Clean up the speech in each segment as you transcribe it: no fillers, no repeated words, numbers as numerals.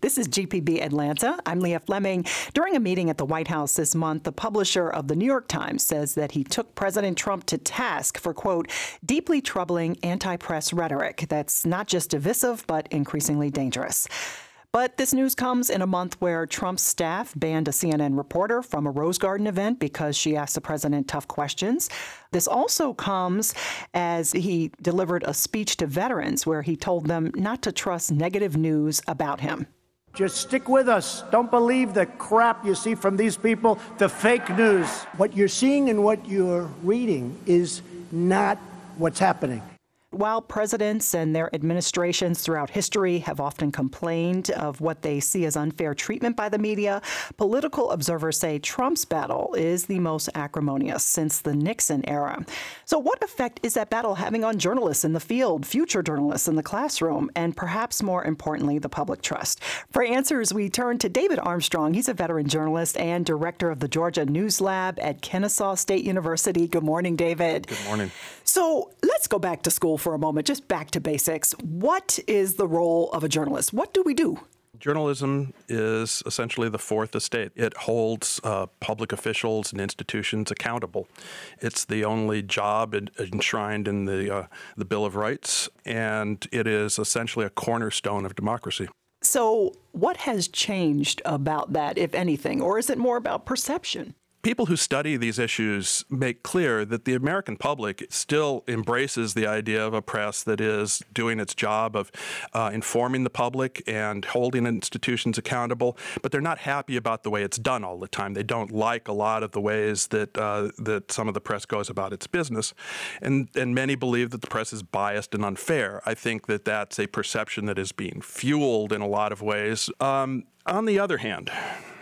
This is GPB Atlanta. I'm Leah Fleming. During a meeting at the White House this month, the publisher of the New York Times says that he took President Trump to task for, quote, deeply troubling anti-press rhetoric that's not just divisive, but increasingly dangerous. But this news comes in a month where Trump's staff banned a CNN reporter from a Rose Garden event because she asked the president tough questions. This also comes as he delivered a speech to veterans where he told them not to trust negative news about him. Just stick with us. Don't believe the crap you see from these people, the fake news. What you're seeing and what you're reading is not what's happening. While presidents and their administrations throughout history have often complained of what they see as unfair treatment by the media, political observers say Trump's battle is the most acrimonious since the Nixon era. So what effect is that battle having on journalists in the field, future journalists in the classroom, and perhaps more importantly, the public trust? For answers, we turn to David Armstrong. He's a veteran journalist and director of the Georgia News Lab at Kennesaw State University. Good morning, David. Good morning. So let's go back to school for a moment, just back to basics. What is the role of a journalist? What do we do? Journalism is essentially the fourth estate. It holds public officials and institutions accountable. It's the only job enshrined in the Bill of Rights, and it is essentially a cornerstone of democracy. So what has changed about that, if anything, or is it more about perception? People who study these issues make clear that the American public still embraces the idea of a press that is doing its job of informing the public and holding institutions accountable, but they're not happy about the way it's done all the time. They don't like a lot of the ways that some of the press goes about its business, and many believe that the press is biased and unfair. I think that that's a perception that is being fueled in a lot of ways. On the other hand,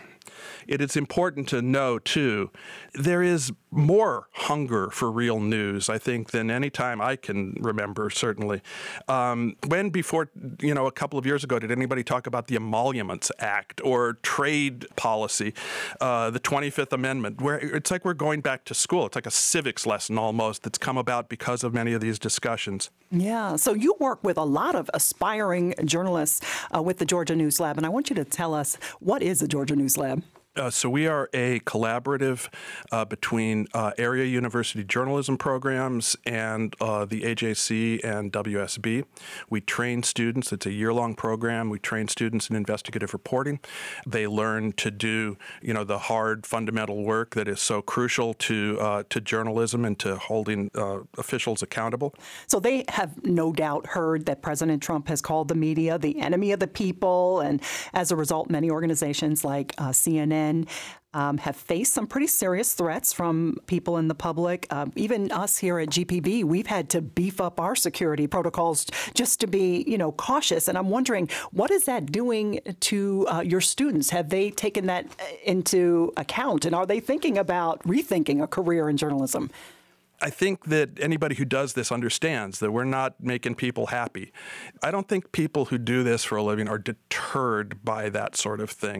it is important to know, too, there is more hunger for real news, I think, than any time I can remember, certainly. When before, a couple of years ago, did anybody talk about the Emoluments Act or trade policy, the 25th Amendment, where it's like we're going back to school. It's like a civics lesson almost that's come about because of many of these discussions. Yeah. So you work with a lot of aspiring journalists with the Georgia News Lab, and I want you to tell us, what is the Georgia News Lab? So we are a collaborative between area university journalism programs and the AJC and WSB. We train students. It's a year-long program. We train students in investigative reporting. They learn to do, the hard fundamental work that is so crucial to journalism and to holding officials accountable. So they have no doubt heard that President Trump has called the media the enemy of the people, and as a result, many organizations like CNN have faced some pretty serious threats from people in the public. Even us here at GPB, we've had to beef up our security protocols just to be, cautious. And I'm wondering, what is that doing to your students? Have they taken that into account? And are they thinking about rethinking a career in journalism? I think that anybody who does this understands that we're not making people happy. I don't think people who do this for a living are deterred by that sort of thing.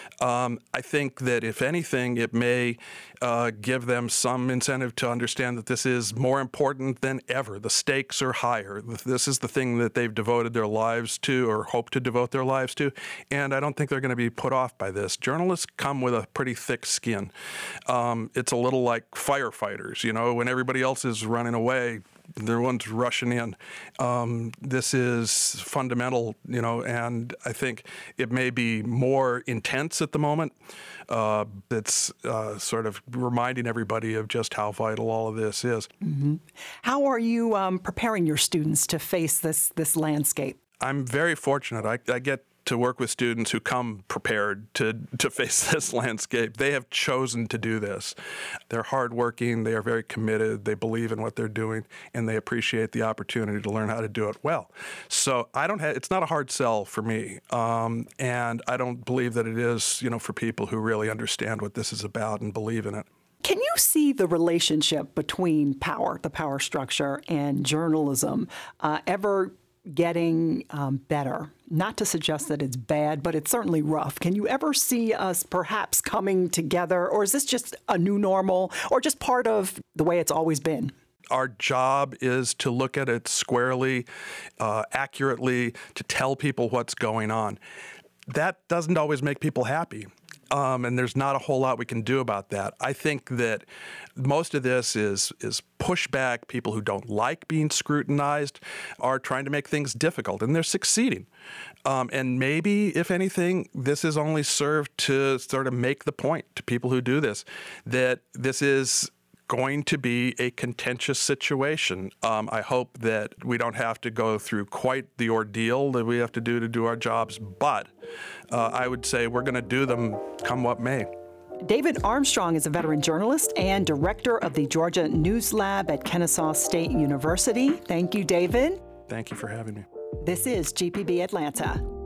I think that if anything, it may give them some incentive to understand that this is more important than ever. The stakes are higher. This is the thing that they've devoted their lives to or hope to devote their lives to, and I don't think they're going to be put off by this. Journalists come with a pretty thick skin. It's a little like firefighters, when everybody else is running away, they're the ones rushing in. This is fundamental, and I think it may be more intense at the moment. It's sort of reminding everybody of just how vital all of this is. Mm-hmm. How are you preparing your students to face this landscape? I'm very fortunate. I get to work with students who come prepared to face this landscape. They have chosen to do this. They're hardworking, they are very committed, they believe in what they're doing, and they appreciate the opportunity to learn how to do it well. So it's not a hard sell for me, and I don't believe that it is, for people who really understand what this is about and believe in it. Can you see the relationship between power, the power structure, and journalism ever getting better? Not to suggest that it's bad, but it's certainly rough. Can you ever see us perhaps coming together, or is this just a new normal, or just part of the way it's always been? Our job is to look at it squarely, accurately, to tell people what's going on. that doesn't always make people happy. And there's not a whole lot we can do about that. I think that most of this is pushback. People who don't like being scrutinized are trying to make things difficult, and they're succeeding. And maybe, if anything, this is only served to sort of make the point to people who do this, that this is going to be a contentious situation. I hope that we don't have to go through quite the ordeal that we have to do our jobs, but I would say we're going to do them come what may. David Armstrong is a veteran journalist and director of the Georgia News Lab at Kennesaw State University. Thank you, David. Thank you for having me. This is GPB Atlanta.